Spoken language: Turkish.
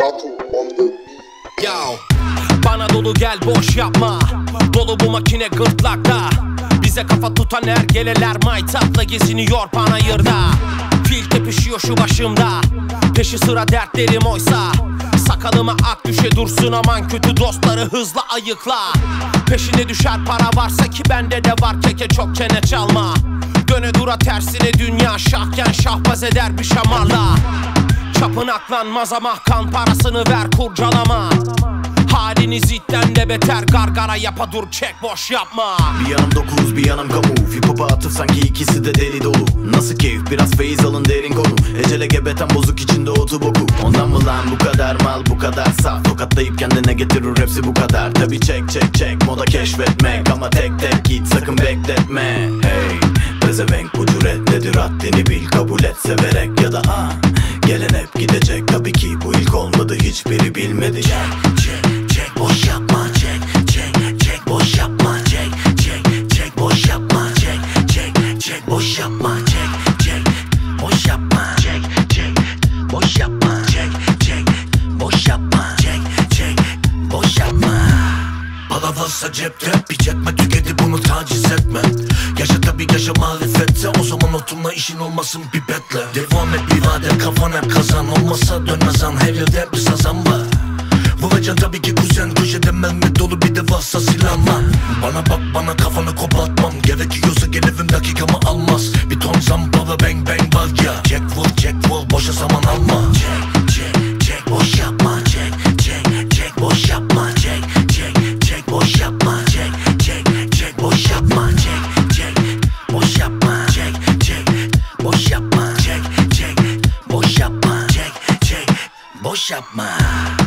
Batu on the beat. Yo, bana dolu gel boş yapma. Dolu bu makine gırtlakta. Bize kafa tutan ergeleler maytapla geziniyor panayırda. Fil tepişiyor şu başımda. Peşi sıra dertlerim oysa. Sakalıma ak düşe dursun, aman kötü dostları hızla ayıkla. Peşine düşer para varsa ki bende de var, keke çok çene çalma. Döne dura tersine dünya şahken şahbaz eder bir şamarla. Çapın aklanmaz ama kan parasını ver kurcalama. Haliniz itten de beter, gargara yapa dur çek boş yapma. Bir yanım 9 bir yanım kamu. Hip hop'a atıf sanki ikisi de deli dolu. Nasıl keyif biraz feyiz alın derin konu. Ecele gebeten bozuk içinde otu boku. Ondan mı lan bu kadar mal bu kadar saf. Tokatlayıp kendine getirir hepsi bu kadar. Tabi çek moda keşfetmek. Ama tek tek git sakın bekletme. Hey pezevenk bu cüret nedir, haddini bil, kabul et severek ya da gelen hep gidecek. Tabii ki bu ilk olmadı, hiçbiri bilmedi. Çek boş yapma, çek boş yapma, çek boş yapma, çek boş yapma, çek boş yapma, çek boş yapma, çek boş yapma, çek boş yapma. Para varsa cepte bir çekme, tüketi bunu taciz etme. Yaşa tabi yaşa marifetse, o zaman oturma işin olmasın pipetle. Devam et birader, kafan hep kazan, olmasa dönmez an, her yerde bir sazan var. Vuracaksın tabii ki kuzen, köşede mermi dolu bir de varsa silahla. Bana bak bana kafanı kopartmam, gerekiyorsa gel evim dakikamı almaz. Bir ton zampara bang bang var ya, çek vur boşa zaman alma. Çek boş yapma, çek boş yapma, çek boş yapma, çek boş yapma, çek boş yapma, çek boş yapma, çek boş yapma, çek boş yapma.